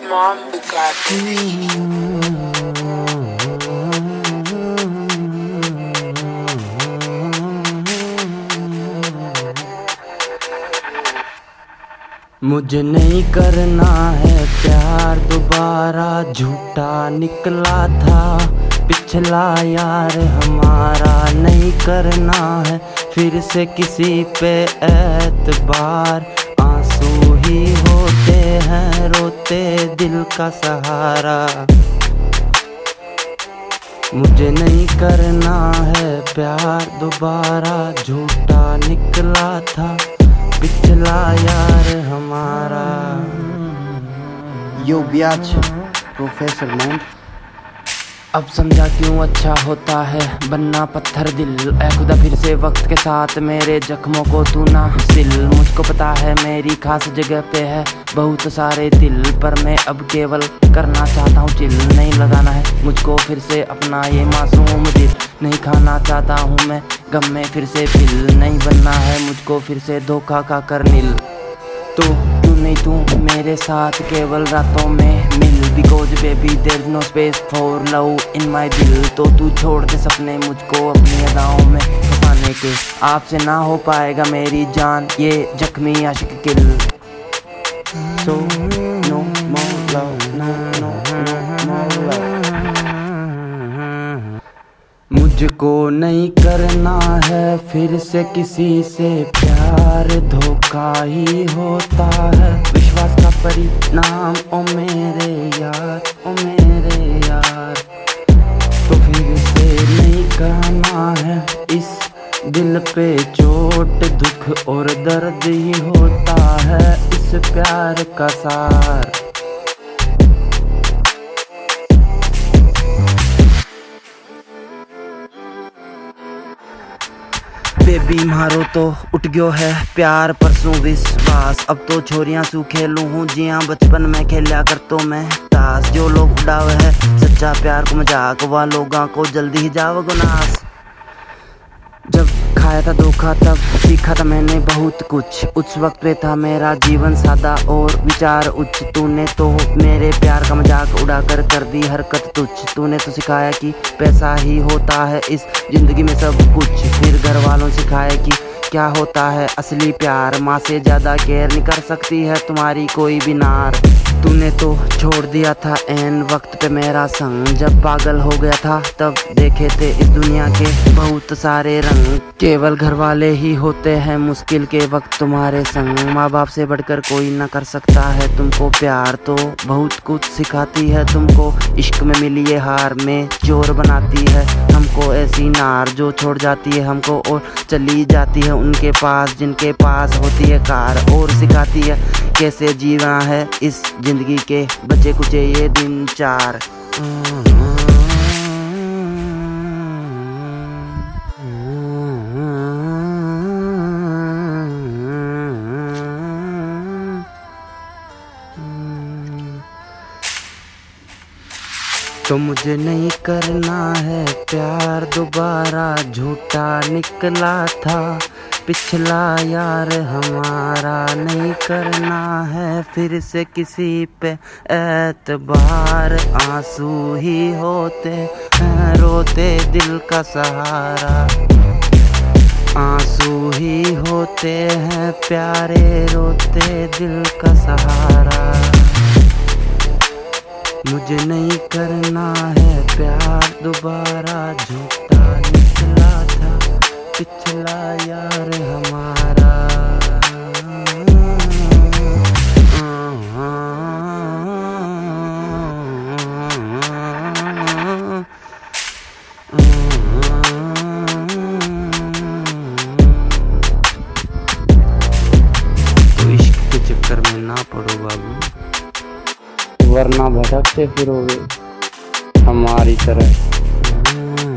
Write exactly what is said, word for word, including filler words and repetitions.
Mom got मुझे नहीं करना है प्यार दोबारा, झूठा निकला था पिछला यार हमारा। नहीं करना है फिर से किसी पे एतबार, आंसू ही होते हैं रोते दिल का सहारा। मुझे नहीं करना है प्यार दोबारा, झूठा निकला था पिछला यार हमारा। यो ब्याज प्रोफेसर मैन। अब समझा क्यों अच्छा होता है बनना पत्थर दिल। ऐ खुदा फिर से वक्त के साथ मेरे जख्मों को तू ना सिल। मुझको पता है मेरी खास जगह पे है बहुत सारे दिल, पर मैं अब केवल करना चाहता हूँ चिल। नहीं लगाना है मुझको फिर से अपना ये मासूम दिल, नहीं खाना चाहता हूँ मैं गम में फिर से पिल। नहीं बनना है मुझको फिर से धोखा का करनिल। तो क्यों नहीं तू मेरे साथ केवल रातों में मिल, because baby there is no space for love in my दिल। तो तू छोड़ दे सपने मुझको अपनी अदाओं में फंसाने के, आपसे ना हो पाएगा मेरी जान ये जख्मी आशिक किल। So no more love, no no no more love। मुझको नहीं करना है फिर से किसी से प्यार, धोखा ही होता है विश्वास का परिणाम। ओ मेरे यार ओ मेरे यार, तो फिर से नहीं करना है इस दिल पे चोट, दुख और दर्द ही होता है इस प्यार का सार। बेबी मारो तो उठ गयो है प्यार परसों विश्वास। अब तो छोरियां सू खेलू हूँ जिया बचपन में खेलिया कर तो मैं ताश। जो लोग उड़ावे है सच्चा प्यार को मजाक, वह लोगों को जल्दी ही जाओगे नाश। जब खाया था धोखा तब सीखा था मैंने बहुत कुछ, उस वक्त पे था मेरा जीवन सादा और विचार उच्च। तूने तो मेरे प्यार का मजाक उड़ाकर कर दी हरकत तुच्छ। तूने तो सिखाया कि पैसा ही होता है इस जिंदगी में सब कुछ, फिर घर वालों सिखाया कि क्या होता है असली प्यार। माँ से ज्यादा केयर नहीं कर सकती है तुम्हारी कोई भी नार। तूने तो छोड़ दिया था एन वक्त पे मेरा संग, जब पागल हो गया था तब देखे थे इस दुनिया के बहुत सारे रंग। केवल घर वाले ही होते हैं मुश्किल के वक्त तुम्हारे संग, माँ बाप से बढ़कर कोई ना कर सकता है तुमको प्यार। तो बहुत कुछ सिखाती है तुमको इश्क में मिली ये हार, में चोर बनाती है हमको ऐसी नार जो छोड़ जाती है हमको और चली जाती है उनके पास जिनके पास होती है कार। और सिखाती है कैसे जीना है इस जिंदगी के बचे कुचे ये दिन चार। तो मुझे नहीं करना है प्यार दोबारा, झूठा निकला था पिछला यार हमारा। नहीं करना है फिर से किसी पे एतबार, आंसू ही होते हैं रोते दिल का सहारा। आंसू ही होते हैं प्यारे रोते दिल का सहारा। मुझे नहीं करना है प्यार दोबारा, झूठा निकला था पिछला यार हमारा। तो इश्क के चक्कर में ना पड़ो बाबू, वरना भटकते फिरोगे हमारी तरह।